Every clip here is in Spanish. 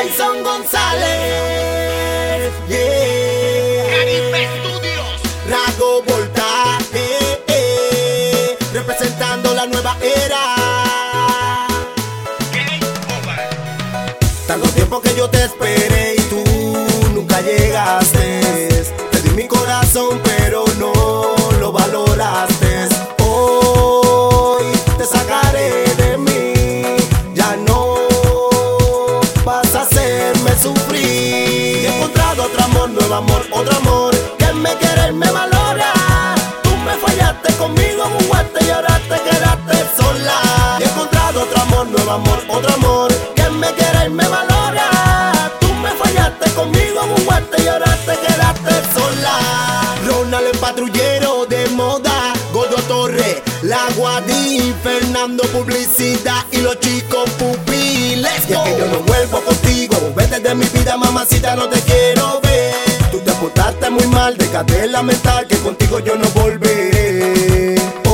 Jason González, yeah. Caribe Studios. Rasgo voltaje, representando la nueva era. Game over. Tanto tiempo que yo te esperé y tú nunca llegaste. Te di mi corazón pero no lo valoraste. Hoy te sacaré de mí, ya no vas a hacerme sufrir. He encontrado otro amor, nuevo amor, otro amor que me quiere y me valora. Tú me fallaste conmigo, jugaste y ahora te quedaste sola. He encontrado otro amor, nuevo amor, otro amor que me quiere y me valora. Tú me fallaste conmigo, jugaste y ahora te quedaste sola. Ronald el patrullero de moda, Godo Torre, La Guadí, Fernando Publicidad y los chicos pupiles. Y es que yo no vuelvo contigo, vete de mi vida, mamacita, no te quiero ver. Tú te portaste muy mal, déjate lamentar que contigo yo no volveré.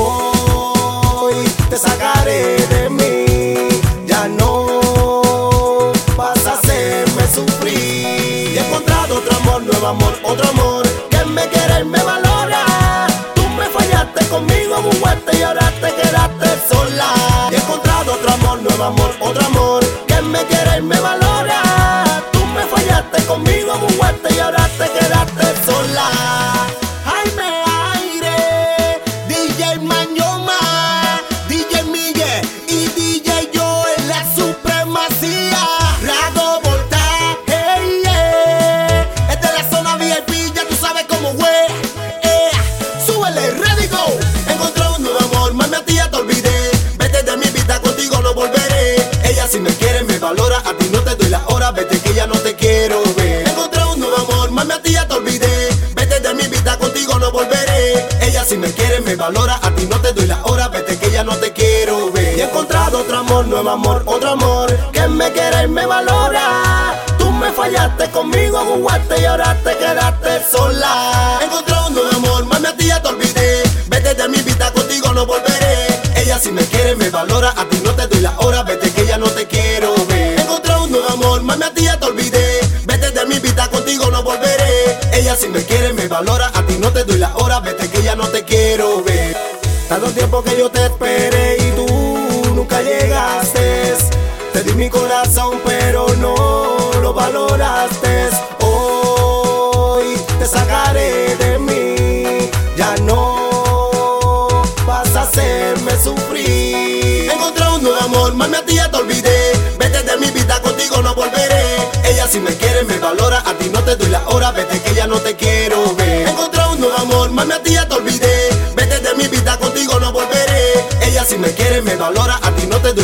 Hoy te sacaré de mí, ya no vas a hacerme sufrir. He encontrado otro amor, nuevo amor, otro amor que me quiere y me valora. Tú me fallaste conmigo, jugaste y ahora te quedaste sola. He encontrado otro amor, nuevo amor, otro amor que me quiere y me valora. Tú me fallaste conmigo, jugaste y ahora te quedaste sola. Jaime Aire, DJ Mañoma, DJ Miguel y DJ Joel, la supremacía. Rasgo voltaje, yeah. Es de la zona VIP, ya tú sabes cómo fue. Súbele, ready, go. Encontré un nuevo amor, mami, a ti ya te olvidé. Vete de mi vida, contigo no volveré. Ella si me quiere me valora, a ti no te doy la hora, vete que ya no te quiero ver. Encontré un nuevo amor, mami, a ti ya te olvidé. Vete de mi vida, contigo no volveré. Ella si me quiere me valora, a ti no te doy la hora, vete que ya no te quiero ver. Y he encontrado otro amor, nuevo amor, otro amor que me quiere y me valora. Tú me fallaste conmigo, jugaste y ahora te quedaste sola. Encontré un nuevo amor, mami, a ti ya te olvidé. Vete de mi vida, contigo no volveré. Ella si me quiere me valora, a ti no te doy la hora, vete que ya no te quiero ver. Encontré un nuevo amor, mami, a ti ya te olvidé. Vete de mi vida, contigo no volveré. Ella si me quiere me valora, a ti no te doy la hora, vete que ya no te quiero ver. Tanto tiempo que yo te esperé y tú nunca llegaste. Te di mi corazón pero no lo valoraste. Hoy te sacaré de mí, ya no vas a hacerme sufrir. Encontré un nuevo amor, mami, a ti ya te olvidé. Vete de mi vida, contigo no volveré. Ella si me quiere me valora, a ti no te doy la hora, vete que ya no te quiero ver. Encontré un nuevo amor, mami, a ti ya te olvidé. Vete de mi vida, contigo no volveré. Ella si me quiere me valora, a ti no te doy